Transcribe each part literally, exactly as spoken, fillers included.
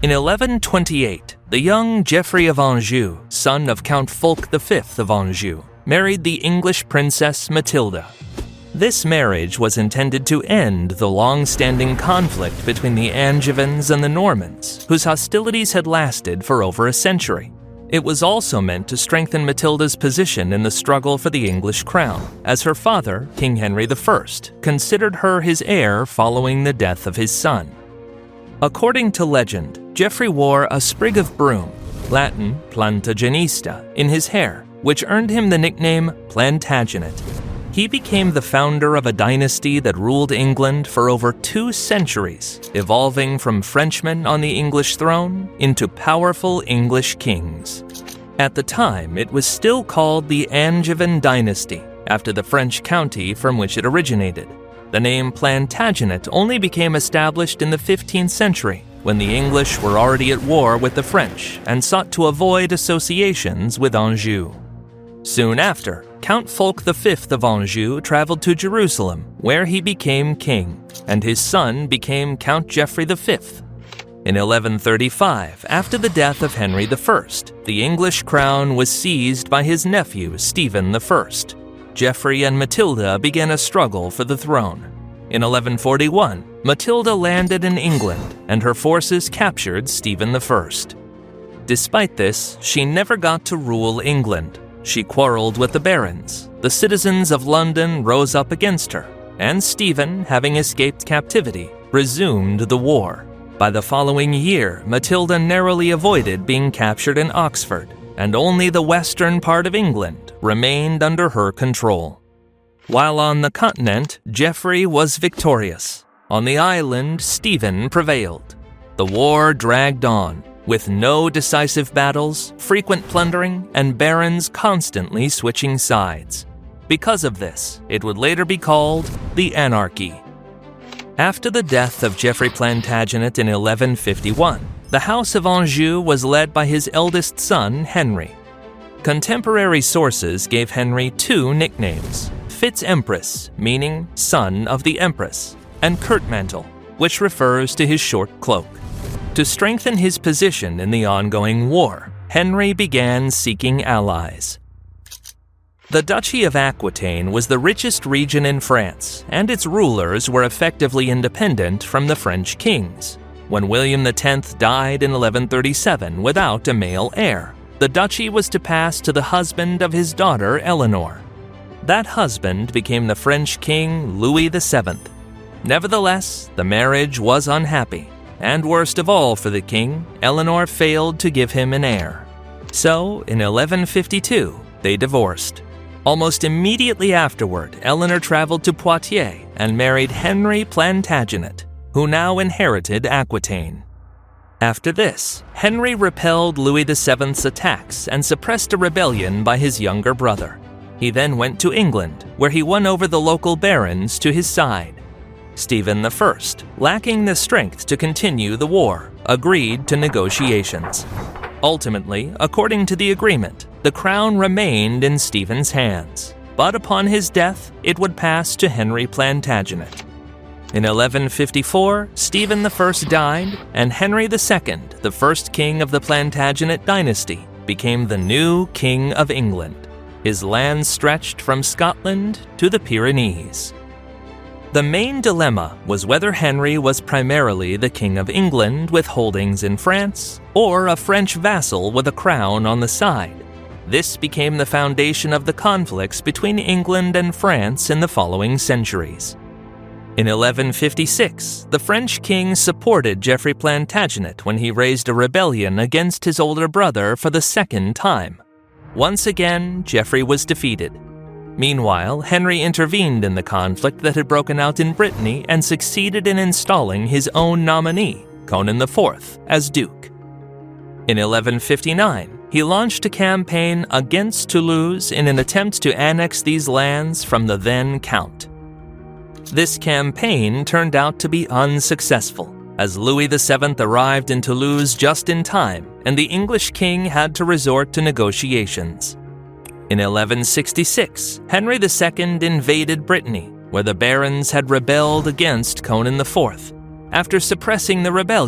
In eleven twenty-eight, the young Geoffrey of Anjou, son of Count Fulk the Fifth of Anjou, married the English princess Matilda. This marriage was intended to end the long-standing conflict between the Angevins and the Normans, whose hostilities had lasted for over a century. It was also meant to strengthen Matilda's position in the struggle for the English crown, as her father, King Henry the First, considered her his heir following the death of his son. According to legend, Geoffrey wore a sprig of broom, Latin plantagenista, in his hair, which earned him the nickname Plantagenet. He became the founder of a dynasty that ruled England for over two centuries, evolving from Frenchmen on the English throne into powerful English kings. At the time, it was still called the Angevin dynasty, after the French county from which it originated. The name Plantagenet only became established in the fifteenth century, when the English were already at war with the French and sought to avoid associations with Anjou. Soon after, Count Fulk the Fifth of Anjou traveled to Jerusalem, where he became king, and his son became Count Geoffrey the Fifth. In eleven thirty-five, after the death of Henry the First, the English crown was seized by his nephew Stephen the First. Geoffrey and Matilda began a struggle for the throne. In eleven forty-one, Matilda landed in England, and her forces captured Stephen the First. Despite this, she never got to rule England. She quarreled with the barons. The citizens of London rose up against her, and Stephen, having escaped captivity, resumed the war. By the following year, Matilda narrowly avoided being captured in Oxford, and only the western part of England remained under her control. While on the continent, Geoffrey was victorious. On the island, Stephen prevailed. The war dragged on, with no decisive battles, frequent plundering, and barons constantly switching sides. Because of this, it would later be called the Anarchy. After the death of Geoffrey Plantagenet in eleven fifty-one, the House of Anjou was led by his eldest son, Henry. Contemporary sources gave Henry two nicknames: Fitz-Empress, meaning son of the Empress, and Kurtmantle, which refers to his short cloak. To strengthen his position in the ongoing war, Henry began seeking allies. The Duchy of Aquitaine was the richest region in France, and its rulers were effectively independent from the French kings. When William the Tenth died in eleven thirty-seven without a male heir, the duchy was to pass to the husband of his daughter Eleanor. That husband became the French king Louis the Seventh. Nevertheless, the marriage was unhappy. And worst of all for the king, Eleanor failed to give him an heir. So, in eleven fifty-two, they divorced. Almost immediately afterward, Eleanor traveled to Poitiers and married Henry Plantagenet, who now inherited Aquitaine. After this, Henry repelled Louis the Seventh's attacks and suppressed a rebellion by his younger brother. He then went to England, where he won over the local barons to his side. Stephen the First, lacking the strength to continue the war, agreed to negotiations. Ultimately, according to the agreement, the crown remained in Stephen's hands, but upon his death, it would pass to Henry Plantagenet. In eleven fifty-four, Stephen the First died, and Henry the Second, the first king of the Plantagenet dynasty, became the new King of England. His lands stretched from Scotland to the Pyrenees. The main dilemma was whether Henry was primarily the King of England with holdings in France, or a French vassal with a crown on the side. This became the foundation of the conflicts between England and France in the following centuries. In eleven fifty-six, the French king supported Geoffrey Plantagenet when he raised a rebellion against his older brother for the second time. Once again, Geoffrey was defeated. Meanwhile, Henry intervened in the conflict that had broken out in Brittany and succeeded in installing his own nominee, Conan the Fourth, as Duke. In eleven fifty-nine, he launched a campaign against Toulouse in an attempt to annex these lands from the then Count. This campaign turned out to be unsuccessful, as Louis the Seventh arrived in Toulouse just in time, and the English king had to resort to negotiations. In eleven sixty-six, Henry the Second invaded Brittany, where the barons had rebelled against Conan the Fourth. After suppressing the rebellion,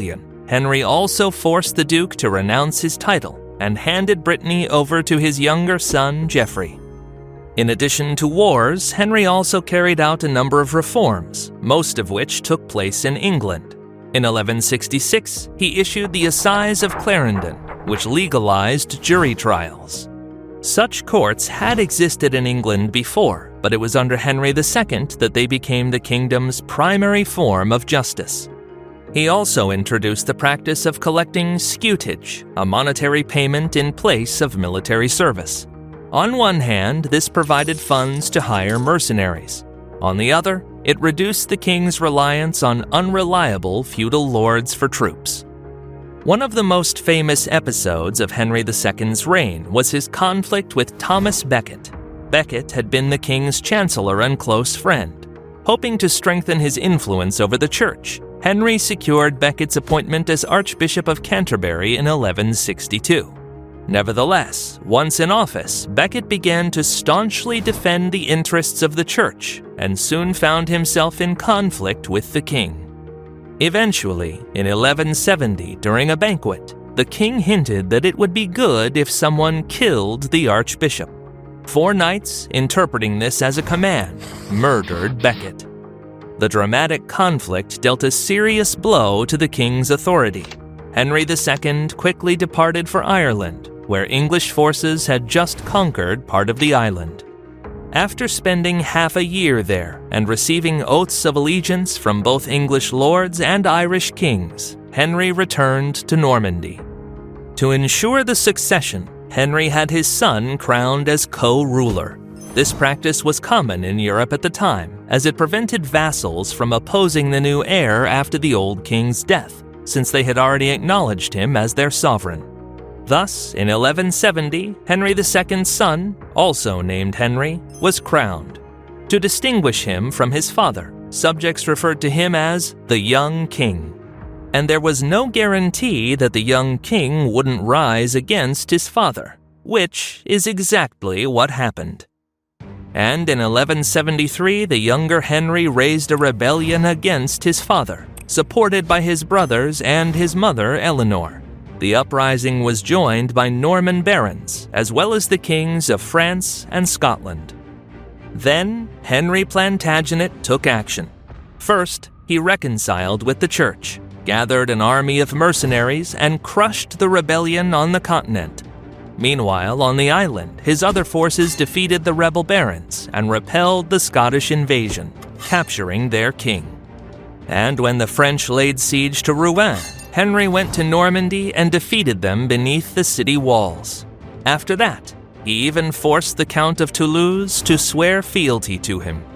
Henry also forced the Duke to renounce his title and handed Brittany over to his younger son, Geoffrey. In addition to wars, Henry also carried out a number of reforms, most of which took place in England. In eleven sixty-six, he issued the Assize of Clarendon, which legalized jury trials. Such courts had existed in England before, but it was under Henry the Second that they became the kingdom's primary form of justice. He also introduced the practice of collecting scutage, a monetary payment in place of military service. On one hand, this provided funds to hire mercenaries. On the other, it reduced the king's reliance on unreliable feudal lords for troops. One of the most famous episodes of Henry the Second's reign was his conflict with Thomas Becket. Becket had been the king's chancellor and close friend. Hoping to strengthen his influence over the church, Henry secured Becket's appointment as Archbishop of Canterbury in eleven sixty-two. Nevertheless, once in office, Becket began to staunchly defend the interests of the church and soon found himself in conflict with the king. Eventually, in eleven seventy, during a banquet, the king hinted that it would be good if someone killed the archbishop. Four knights, interpreting this as a command, murdered Becket. The dramatic conflict dealt a serious blow to the king's authority. Henry the Second quickly departed for Ireland, where English forces had just conquered part of the island. After spending half a year there and receiving oaths of allegiance from both English lords and Irish kings, Henry returned to Normandy. To ensure the succession, Henry had his son crowned as co-ruler. This practice was common in Europe at the time, as it prevented vassals from opposing the new heir after the old king's death, since they had already acknowledged him as their sovereign. Thus, in eleven seventy, Henry the Second's son, also named Henry, was crowned. To distinguish him from his father, subjects referred to him as the young king. And there was no guarantee that the young king wouldn't rise against his father, which is exactly what happened. And in eleven seventy-three, the younger Henry raised a rebellion against his father, supported by his brothers and his mother, Eleanor. The uprising was joined by Norman barons, as well as the kings of France and Scotland. Then, Henry Plantagenet took action. First, he reconciled with the church, gathered an army of mercenaries, and crushed the rebellion on the continent. Meanwhile, on the island, his other forces defeated the rebel barons and repelled the Scottish invasion, capturing their king. And when the French laid siege to Rouen, Henry went to Normandy and defeated them beneath the city walls. After that, he even forced the Count of Toulouse to swear fealty to him.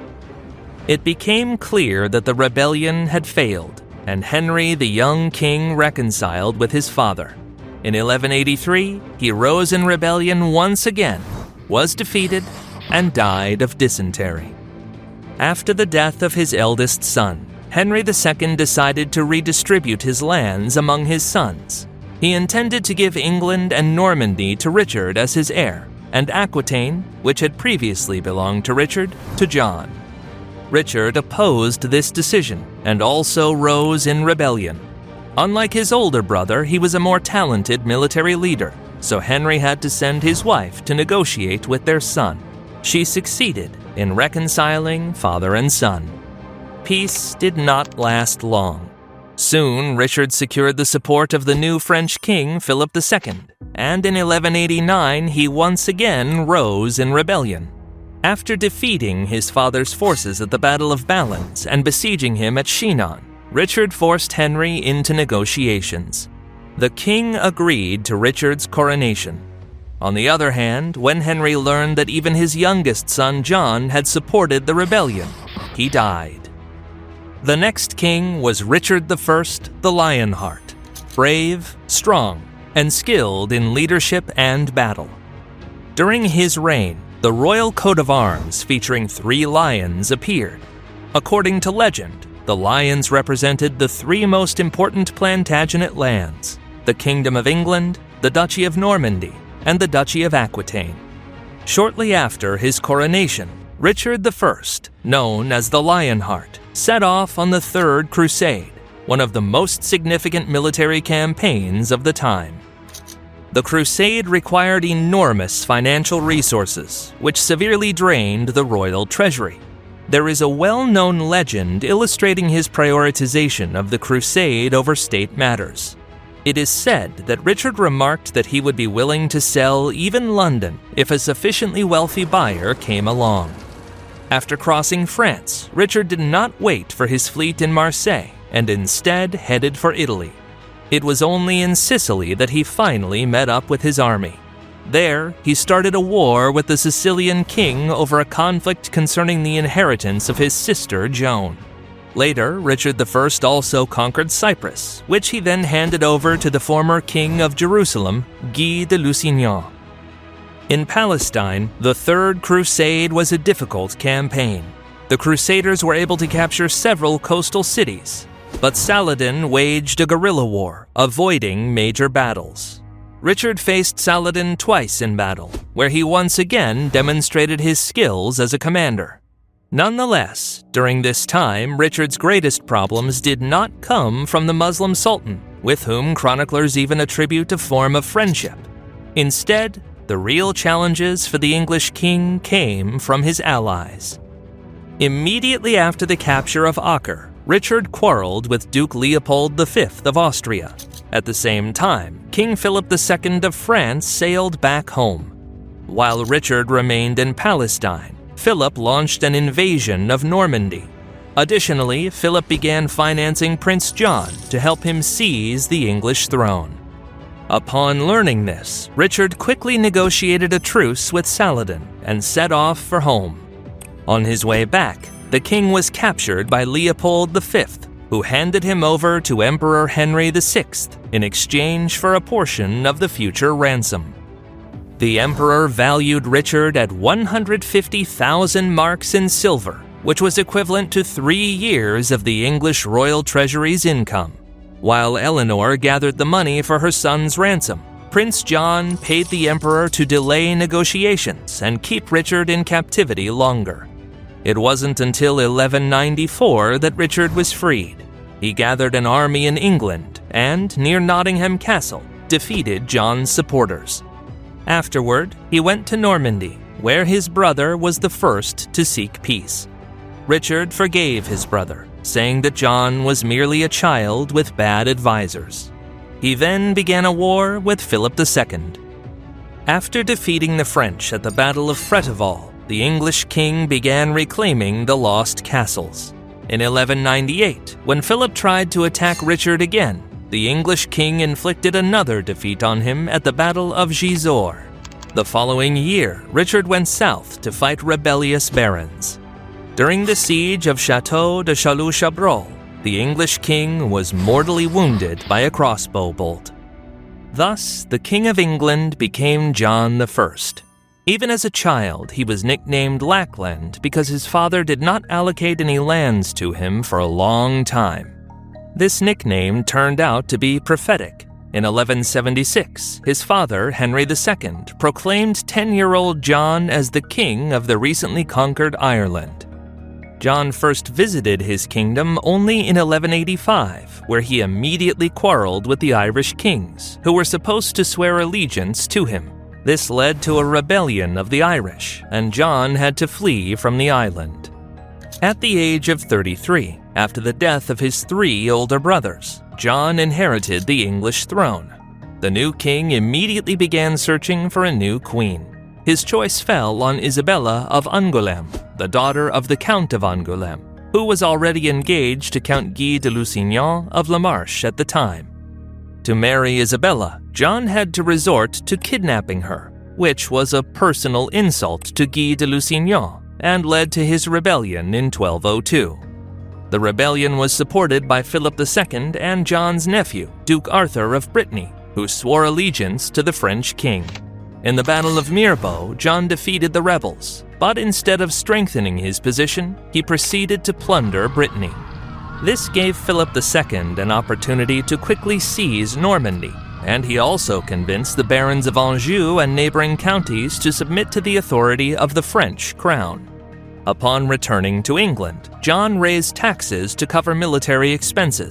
It became clear that the rebellion had failed, and Henry the young king reconciled with his father. In eleven eighty-three, he rose in rebellion once again, was defeated, and died of dysentery. After the death of his eldest son, Henry the Second decided to redistribute his lands among his sons. He intended to give England and Normandy to Richard as his heir, and Aquitaine, which had previously belonged to Richard, to John. Richard opposed this decision and also rose in rebellion. Unlike his older brother, he was a more talented military leader, so Henry had to send his wife to negotiate with their son. She succeeded in reconciling father and son. Peace did not last long. Soon, Richard secured the support of the new French king, Philip the Second, and in eleven eighty-nine he once again rose in rebellion. After defeating his father's forces at the Battle of Balance and besieging him at Chinon, Richard forced Henry into negotiations. The king agreed to Richard's coronation. On the other hand, when Henry learned that even his youngest son John had supported the rebellion, he died. The next king was Richard the First, the Lionheart, brave, strong, and skilled in leadership and battle. During his reign, the royal coat of arms featuring three lions appeared. According to legend, the lions represented the three most important Plantagenet lands: the Kingdom of England, the Duchy of Normandy, and the Duchy of Aquitaine. Shortly after his coronation, Richard the First, known as the Lionheart, set off on the Third Crusade. one of the most significant military campaigns of the time. The crusade required enormous financial resources, which severely drained the royal treasury. There is a well-known legend illustrating his prioritization of the crusade over state matters. It is said that Richard remarked that he would be willing to sell even London if a sufficiently wealthy buyer came along. After crossing France, Richard did not wait for his fleet in Marseille and instead headed for Italy. It was only in Sicily that he finally met up with his army. There, he started a war with the Sicilian king over a conflict concerning the inheritance of his sister Joan. Later, Richard the First also conquered Cyprus, which he then handed over to the former king of Jerusalem, Guy de Lusignan. In Palestine, the Third Crusade was a difficult campaign. The Crusaders were able to capture several coastal cities, but Saladin waged a guerrilla war, avoiding major battles. Richard faced Saladin twice in battle, where he once again demonstrated his skills as a commander. Nonetheless, during this time, Richard's greatest problems did not come from the Muslim Sultan, with whom chroniclers even attribute a form of friendship. Instead, the real challenges for the English king came from his allies. Immediately after the capture of Acre, Richard quarreled with Duke Leopold the Fifth of Austria. At the same time, King Philip the Second of France sailed back home. While Richard remained in Palestine, Philip launched an invasion of Normandy. Additionally, Philip began financing Prince John to help him seize the English throne. Upon learning this, Richard quickly negotiated a truce with Saladin and set off for home. On his way back, the king was captured by Leopold the Fifth, who handed him over to Emperor Henry the Sixth in exchange for a portion of the future ransom. The emperor valued Richard at one hundred fifty thousand marks in silver, which was equivalent to three years of the English royal treasury's income. While Eleanor gathered the money for her son's ransom, Prince John paid the emperor to delay negotiations and keep Richard in captivity longer. It wasn't until eleven ninety-four that Richard was freed. He gathered an army in England and, near Nottingham Castle, defeated John's supporters. Afterward, he went to Normandy, where his brother was the first to seek peace. Richard forgave his brother, saying that John was merely a child with bad advisors. He then began a war with Philip the Second. After defeating the French at the Battle of Freteval, the English king began reclaiming the lost castles. In eleven ninety-eight, when Philip tried to attack Richard again, the English king inflicted another defeat on him at the Battle of Gisors. The following year, Richard went south to fight rebellious barons. During the siege of Château de Châlus-Chabrol, the English king was mortally wounded by a crossbow bolt. Thus, the King of England became John the First. Even as a child, he was nicknamed Lackland because his father did not allocate any lands to him for a long time. This nickname turned out to be prophetic. In eleven seventy-six, his father, Henry the Second, proclaimed ten-year-old John as the king of the recently conquered Ireland. John first visited his kingdom only in eleven eighty-five, where he immediately quarreled with the Irish kings, who were supposed to swear allegiance to him. This led to a rebellion of the Irish, and John had to flee from the island. At the age of thirty-three, after the death of his three older brothers, John inherited the English throne. The new king immediately began searching for a new queen. His choice fell on Isabella of Angoulême, the daughter of the Count of Angoulême, who was already engaged to Count Guy de Lusignan of La Marche at the time. To marry Isabella, John had to resort to kidnapping her, which was a personal insult to Guy de Lusignan and led to his rebellion in twelve oh two. The rebellion was supported by Philip the Second and John's nephew, Duke Arthur of Brittany, who swore allegiance to the French king. In the Battle of Mirebeau, John defeated the rebels, but instead of strengthening his position, he proceeded to plunder Brittany. This gave Philip the Second an opportunity to quickly seize Normandy, and he also convinced the barons of Anjou and neighboring counties to submit to the authority of the French crown. Upon returning to England, John raised taxes to cover military expenses.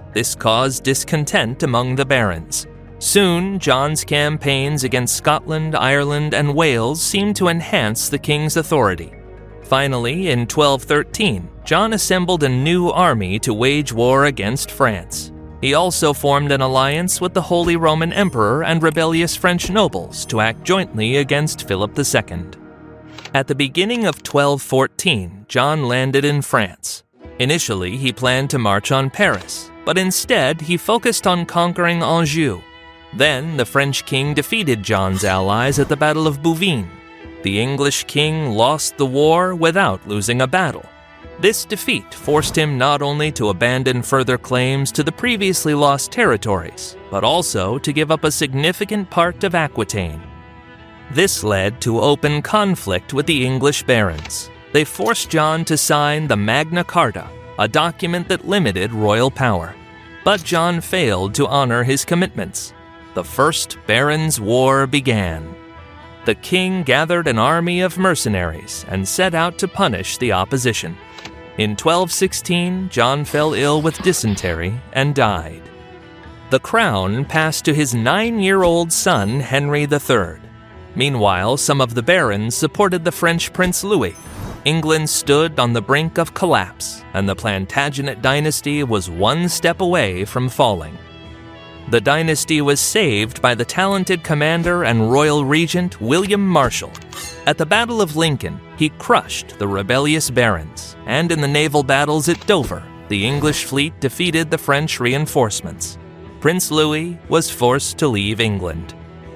This caused discontent among the barons. Soon, John's campaigns against Scotland, Ireland, and Wales seemed to enhance the king's authority. Finally, in twelve thirteen, John assembled a new army to wage war against France. He also formed an alliance with the Holy Roman Emperor and rebellious French nobles to act jointly against Philip the Second. At the beginning of twelve fourteen, John landed in France. Initially, he planned to march on Paris, but instead he focused on conquering Anjou. Then, the French king defeated John's allies at the Battle of Bouvines. The English king lost the war without losing a battle. This defeat forced him not only to abandon further claims to the previously lost territories, but also to give up a significant part of Aquitaine. This led to open conflict with the English barons. They forced John to sign the Magna Carta, a document that limited royal power. But John failed to honor his commitments. The First Barons' War began. The king gathered an army of mercenaries and set out to punish the opposition. In twelve sixteen, John fell ill with dysentery and died. The crown passed to his nine-year-old son, Henry the Third. Meanwhile, some of the barons supported the French Prince Louis. England stood on the brink of collapse, and the Plantagenet dynasty was one step away from falling. The dynasty was saved by the talented commander and royal regent William Marshall. At the Battle of Lincoln, he crushed the rebellious barons, and in the naval battles at Dover, the English fleet defeated the French reinforcements. Prince Louis was forced to leave England.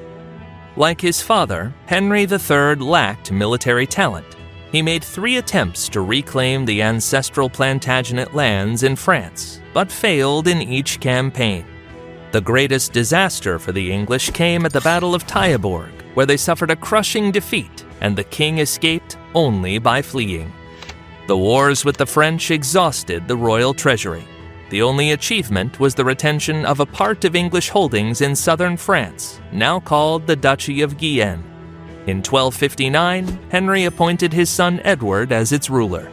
Like his father, Henry the Third lacked military talent. He made three attempts to reclaim the ancestral Plantagenet lands in France, but failed in each campaign. The greatest disaster for the English came at the Battle of Taillebourg, where they suffered a crushing defeat, and the king escaped only by fleeing. The wars with the French exhausted the royal treasury. The only achievement was the retention of a part of English holdings in southern France, now called the Duchy of Guienne. In twelve fifty-nine, Henry appointed his son Edward as its ruler.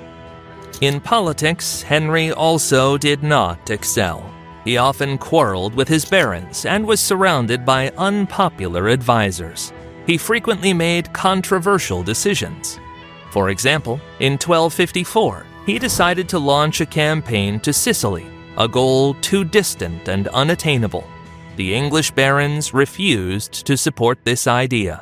In politics, Henry also did not excel. He often quarreled with his barons and was surrounded by unpopular advisors. He frequently made controversial decisions. For example, in twelve fifty-four, he decided to launch a campaign to Sicily, a goal too distant and unattainable. The English barons refused to support this idea.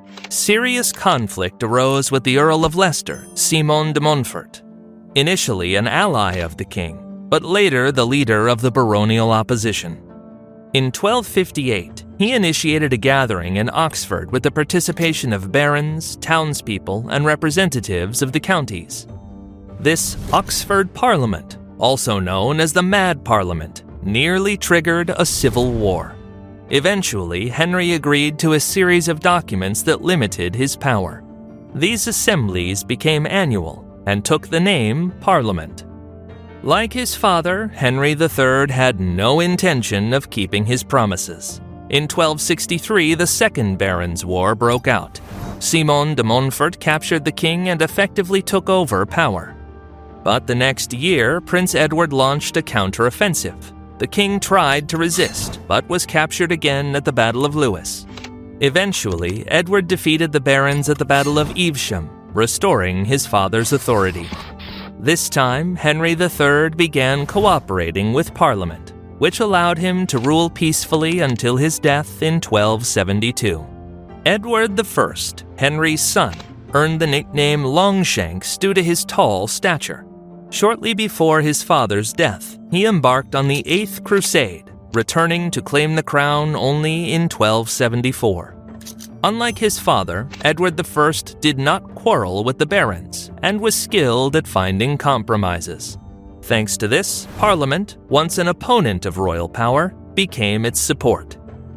Serious conflict arose with the Earl of Leicester, Simon de Montfort. Initially an ally of the king, but later the leader of the baronial opposition. In twelve fifty-eight, he initiated a gathering in Oxford with the participation of barons, townspeople, and representatives of the counties. This Oxford Parliament, also known as the Mad Parliament, nearly triggered a civil war. Eventually, Henry agreed to a series of documents that limited his power. These assemblies became annual and took the name Parliament. Like his father, Henry the Third had no intention of keeping his promises. In twelve sixty-three, the Second Barons' War broke out. Simon de Montfort captured the king and effectively took over power. But the next year, Prince Edward launched a counteroffensive. The king tried to resist, but was captured again at the Battle of Lewes. Eventually, Edward defeated the barons at the Battle of Evesham, restoring his father's authority. This time, Henry the Third began cooperating with Parliament, which allowed him to rule peacefully until his death in twelve seventy-two. Edward the First, Henry's son, earned the nickname Longshanks due to his tall stature. Shortly before his father's death, he embarked on the Eighth Crusade, returning to claim the crown only in twelve seventy-four. Unlike his father, Edward the First did not quarrel with the barons and was skilled at finding compromises. Thanks to this, Parliament, once an opponent of royal power, became its support.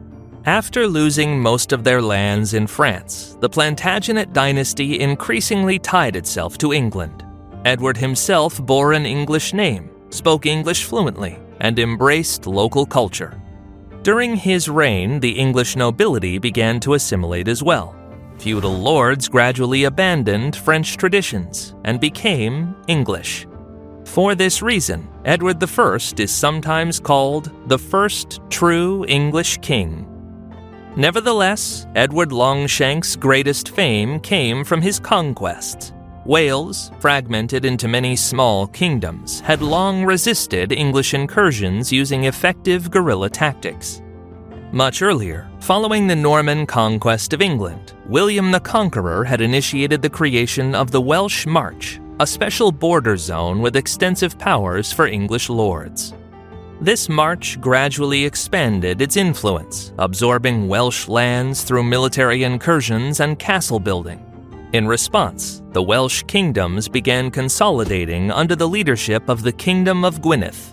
After losing most of their lands in France, the Plantagenet dynasty increasingly tied itself to England. Edward himself bore an English name, spoke English fluently, and embraced local culture. During his reign, the English nobility began to assimilate as well. Feudal lords gradually abandoned French traditions and became English. For this reason, Edward the First is sometimes called the first true English king. Nevertheless, Edward Longshank's greatest fame came from his conquests. Wales, fragmented into many small kingdoms, had long resisted English incursions using effective guerrilla tactics. Much earlier, following the Norman conquest of England, William the Conqueror had initiated the creation of the Welsh March, a special border zone with extensive powers for English lords. This march gradually expanded its influence, absorbing Welsh lands through military incursions and castle building. In response, the Welsh kingdoms began consolidating under the leadership of the Kingdom of Gwynedd.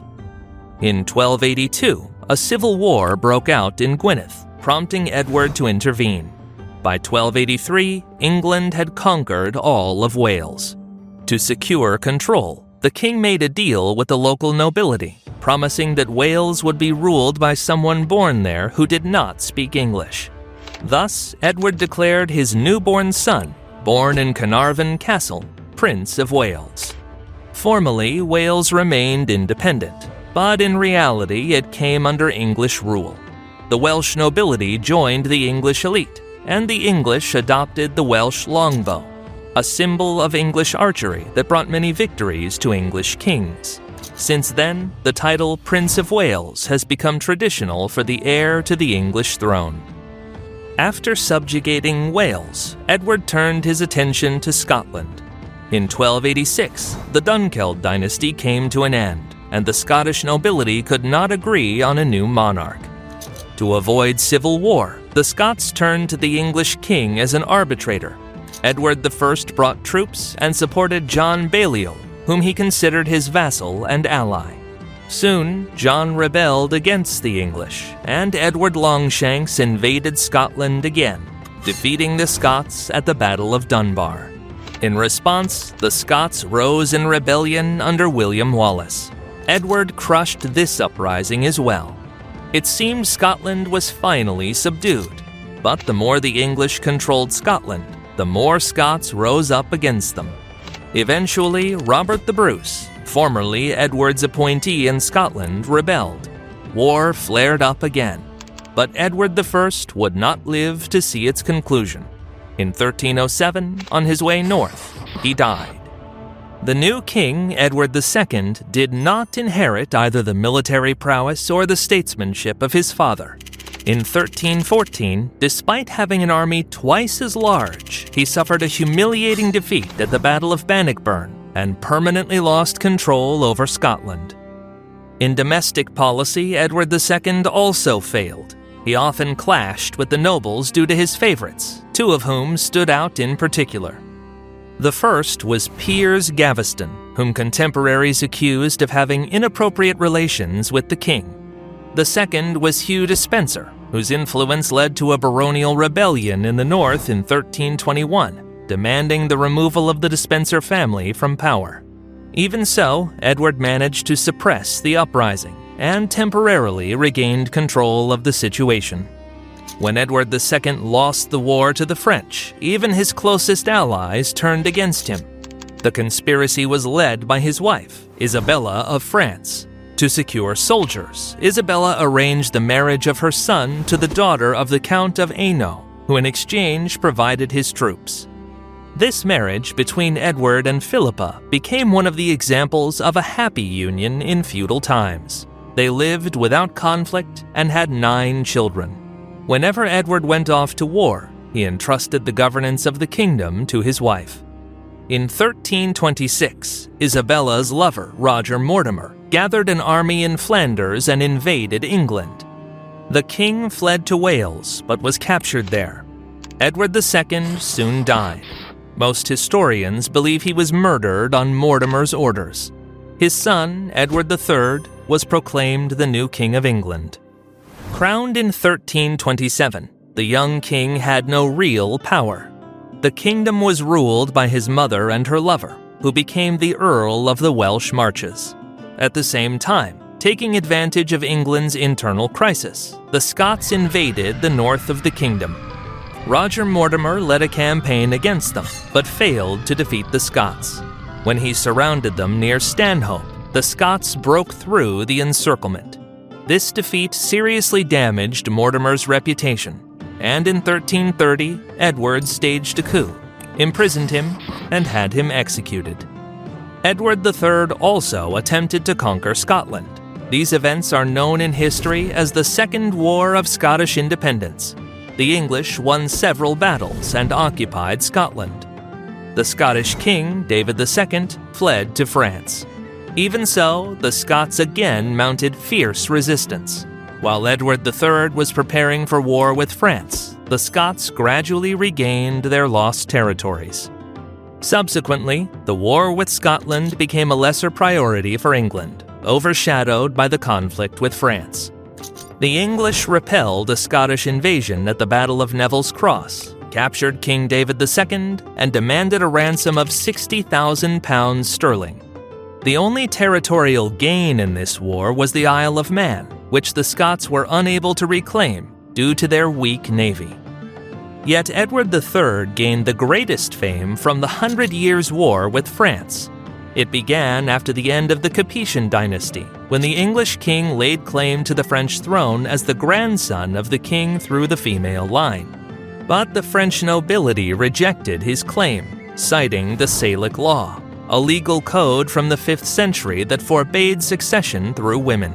In twelve eighty-two, a civil war broke out in Gwynedd, prompting Edward to intervene. By twelve eighty-three, England had conquered all of Wales. To secure control, the king made a deal with the local nobility, promising that Wales would be ruled by someone born there who did not speak English. Thus, Edward declared his newborn son, born in Carnarvon Castle, Prince of Wales. Formally, Wales remained independent, but in reality it came under English rule. The Welsh nobility joined the English elite, and the English adopted the Welsh longbow, a symbol of English archery that brought many victories to English kings. Since then, the title Prince of Wales has become traditional for the heir to the English throne. After subjugating Wales, Edward turned his attention to Scotland. In twelve eighty-six, the Dunkeld dynasty came to an end, and the Scottish nobility could not agree on a new monarch. To avoid civil war, the Scots turned to the English king as an arbitrator. Edward the First brought troops and supported John Balliol, whom he considered his vassal and ally. Soon, John rebelled against the English, and Edward Longshanks invaded Scotland again, defeating the Scots at the Battle of Dunbar. In response, the Scots rose in rebellion under William Wallace. Edward crushed this uprising as well. It seemed Scotland was finally subdued, but the more the English controlled Scotland, the more Scots rose up against them. Eventually, Robert the Bruce, formerly Edward's appointee in Scotland, rebelled. War flared up again, but Edward the First would not live to see its conclusion. In thirteen oh seven, on his way north, he died. The new king, Edward the Second, did not inherit either the military prowess or the statesmanship of his father. In thirteen fourteen, despite having an army twice as large, he suffered a humiliating defeat at the Battle of Bannockburn and permanently lost control over Scotland. In domestic policy, Edward the Second also failed. He often clashed with the nobles due to his favorites, two of whom stood out in particular. The first was Piers Gaveston, whom contemporaries accused of having inappropriate relations with the king. The second was Hugh Despencer, whose influence led to a baronial rebellion in the north in thirteen twenty-one, demanding the removal of the Despencer family from power. Even so, Edward managed to suppress the uprising and temporarily regained control of the situation. When Edward the Second lost the war to the French, even his closest allies turned against him. The conspiracy was led by his wife, Isabella of France. To secure soldiers, Isabella arranged the marriage of her son to the daughter of the Count of Hainaut, who in exchange provided his troops. This marriage between Edward and Philippa became one of the examples of a happy union in feudal times. They lived without conflict and had nine children. Whenever Edward went off to war, he entrusted the governance of the kingdom to his wife. In thirteen twenty-six, Isabella's lover, Roger Mortimer, gathered an army in Flanders and invaded England. The king fled to Wales, but was captured there. Edward the Second soon died. Most historians believe he was murdered on Mortimer's orders. His son, Edward the Third, was proclaimed the new King of England. Crowned in thirteen twenty-seven, the young king had no real power. The kingdom was ruled by his mother and her lover, who became the Earl of the Welsh Marches. At the same time, taking advantage of England's internal crisis, the Scots invaded the north of the kingdom. Roger Mortimer led a campaign against them, but failed to defeat the Scots. When he surrounded them near Stanhope, the Scots broke through the encirclement. This defeat seriously damaged Mortimer's reputation, and in thirteen thirty, Edward staged a coup, imprisoned him, and had him executed. Edward the Third also attempted to conquer Scotland. These events are known in history as the Second War of Scottish Independence. The English won several battles and occupied Scotland. The Scottish king, David the Second, fled to France. Even so, the Scots again mounted fierce resistance. While Edward the Third was preparing for war with France, the Scots gradually regained their lost territories. Subsequently, the war with Scotland became a lesser priority for England, overshadowed by the conflict with France. The English repelled a Scottish invasion at the Battle of Neville's Cross, captured King David the Second, and demanded a ransom of sixty thousand pounds sterling. The only territorial gain in this war was the Isle of Man, which the Scots were unable to reclaim due to their weak navy. Yet Edward the Third gained the greatest fame from the Hundred Years' War with France. It began after the end of the Capetian dynasty, when the English king laid claim to the French throne as the grandson of the king through the female line. But the French nobility rejected his claim, citing the Salic Law, a legal code from the fifth century that forbade succession through women.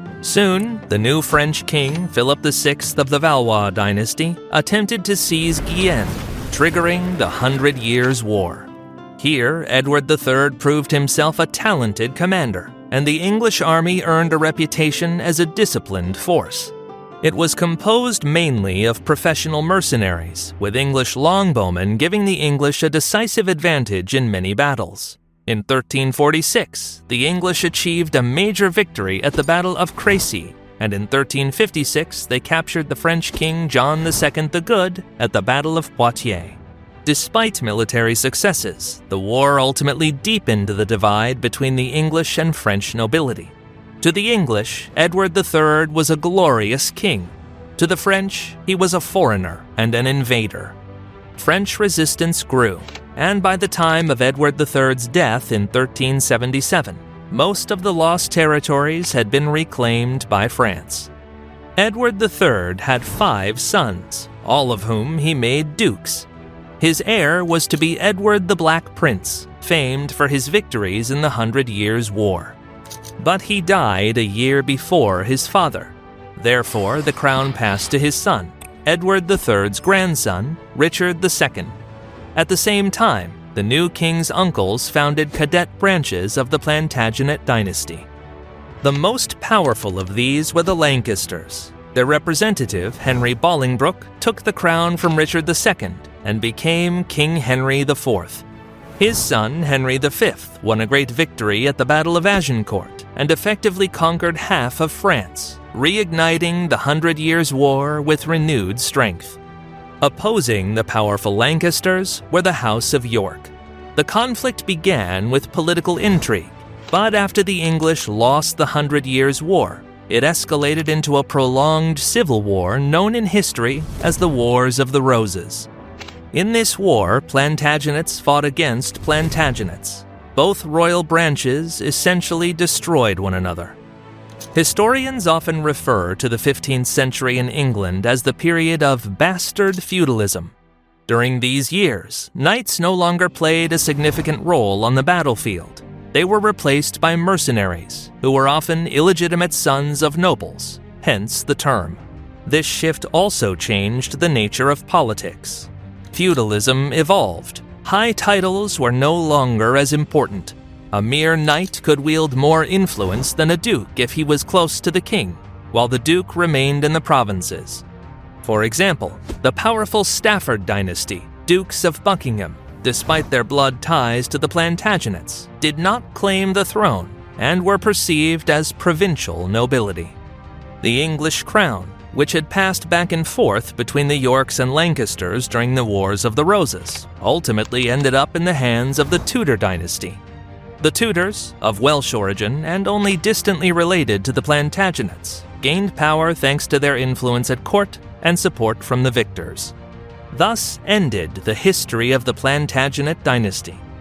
Soon, the new French king, Philip the Sixth of the Valois dynasty, attempted to seize Guyenne, triggering the Hundred Years' War. Here, Edward the Third proved himself a talented commander, and the English army earned a reputation as a disciplined force. It was composed mainly of professional mercenaries, with English longbowmen giving the English a decisive advantage in many battles. In thirteen forty-six, the English achieved a major victory at the Battle of Crécy, and in thirteen fifty-six they captured the French king John the Second the Good at the Battle of Poitiers. Despite military successes, the war ultimately deepened the divide between the English and French nobility. To the English, Edward the Third was a glorious king. To the French, he was a foreigner and an invader. French resistance grew, and by the time of Edward the Third's death in thirteen seventy-seven, most of the lost territories had been reclaimed by France. Edward the Third had five sons, all of whom he made dukes. His heir was to be Edward the Black Prince, famed for his victories in the Hundred Years' War. But he died a year before his father. Therefore, the crown passed to his son, Edward the Third's grandson, Richard the Second. At the same time, the new king's uncles founded cadet branches of the Plantagenet dynasty. The most powerful of these were the Lancasters. Their representative, Henry Bolingbroke, took the crown from Richard the Second and became King Henry the Fourth. His son, Henry the Fifth, won a great victory at the Battle of Agincourt and effectively conquered half of France, reigniting the Hundred Years' War with renewed strength. Opposing the powerful Lancasters were the House of York. The conflict began with political intrigue, but after the English lost the Hundred Years' War, it escalated into a prolonged civil war known in history as the Wars of the Roses. In this war, Plantagenets fought against Plantagenets. Both royal branches essentially destroyed one another. Historians often refer to the fifteenth century in England as the period of bastard feudalism. During these years, knights no longer played a significant role on the battlefield. They were replaced by mercenaries, who were often illegitimate sons of nobles, hence the term. This shift also changed the nature of politics. Feudalism evolved. High titles were no longer as important. A mere knight could wield more influence than a duke if he was close to the king, while the duke remained in the provinces. For example, the powerful Stafford dynasty, Dukes of Buckingham, despite their blood ties to the Plantagenets, did not claim the throne and were perceived as provincial nobility. The English crown, which had passed back and forth between the Yorks and Lancasters during the Wars of the Roses, ultimately ended up in the hands of the Tudor dynasty. The Tudors, of Welsh origin and only distantly related to the Plantagenets, gained power thanks to their influence at court and support from the victors. Thus ended the history of the Plantagenet dynasty,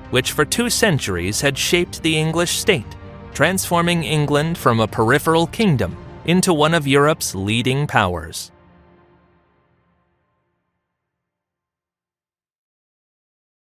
which for two centuries had shaped the English state, transforming England from a peripheral kingdom into one of Europe's leading powers.